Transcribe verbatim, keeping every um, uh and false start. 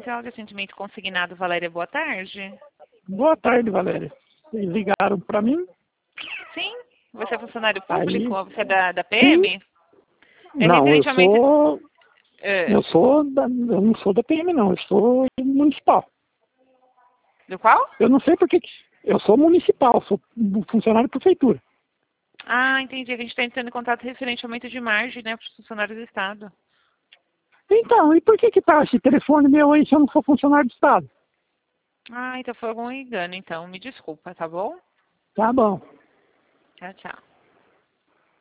Central de Atendimento Consignado, Valéria, boa tarde. Boa tarde, Valéria. Vocês ligaram para mim? Sim, você é funcionário Aí, público? Você é da, da P M? É não, eu referentemente... sou... É, Eu sou da, eu não sou da P M, não. Eu sou municipal. do qual? Eu não sei porque... que- Eu sou municipal, sou funcionário da prefeitura. Ah, entendi. A gente está entrando em contato referente ao aumento de margem, né, para os funcionários do Estado. Então, e por que que tá esse telefone meu aí se eu não sou funcionário do Estado? Ah, então foi algum engano, então. Me desculpa, tá bom? Tá bom. Tchau, tchau.